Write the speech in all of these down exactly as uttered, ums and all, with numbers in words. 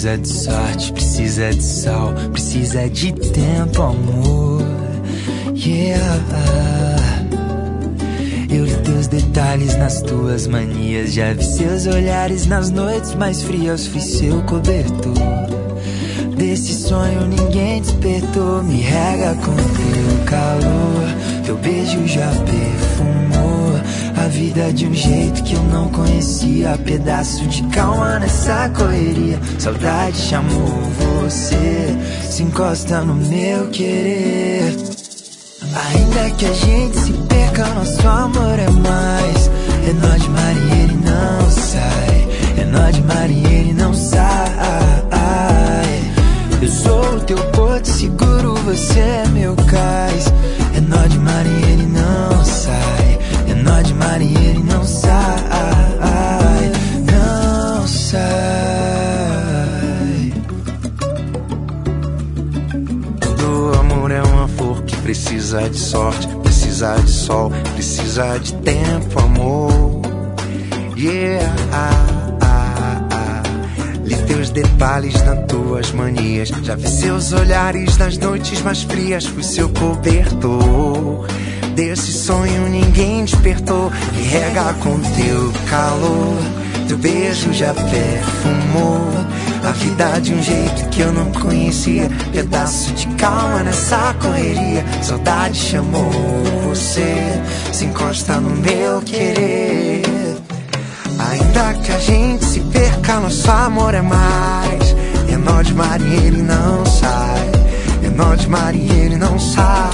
Precisa de sorte, precisa de sol, precisa de tempo, amor. Yeah. Eu li teus detalhes nas tuas manias, já vi seus olhares nas noites mais frias, fui seu cobertor. Desse sonho ninguém despertou, me rega com teu calor. Teu beijo já perfumou a vida de um jeito que eu não conhecia. Pedaço de calma nessa correria, saudade chamou você, se encosta no meu querer. Ainda que a gente se perca, nosso amor é mais. É nó de marinheiro e não sai, é nó de marinheiro e não sai. Eu sou o teu porto seguro, você é meu cais. É nó de marinheiro e não sai, é nó de marinheiro e não sai, não sai. Todo amor é uma flor que precisa de sorte, precisa de sol, precisa de tempo, amor. Yeah. Li teus detalhes nas tuas manias, já vi seus olhares nas noites mais frias, fui seu cobertor. Desse sonho ninguém despertou, me rega com teu calor. Teu beijo já perfumou a vida de um jeito que eu não conhecia. Pedaço de calma nessa correria, saudade chamou você, se encosta no meu querer. Ainda que a gente se perca, nosso amor é mais. É nó de marinheiro e não sai, é nó de marinheiro e não sai.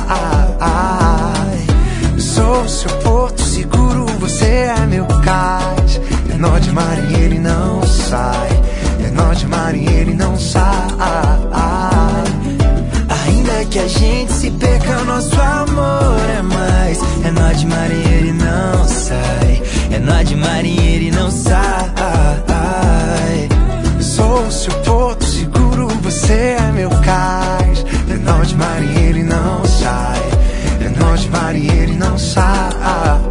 Eu sou o seu porto seguro, você é meu cais. É nó de marinheiro e não sai, é nó de marinheiro e não sai. Ainda que a gente se perca, nosso amor é mais. É nó de marinheiro e não sai, é nó de marinheiro e não sai. Eu sou o seu porto seguro, você é meu cais. É nó de marinheiro e não sai, é nó de marinheiro e não sai.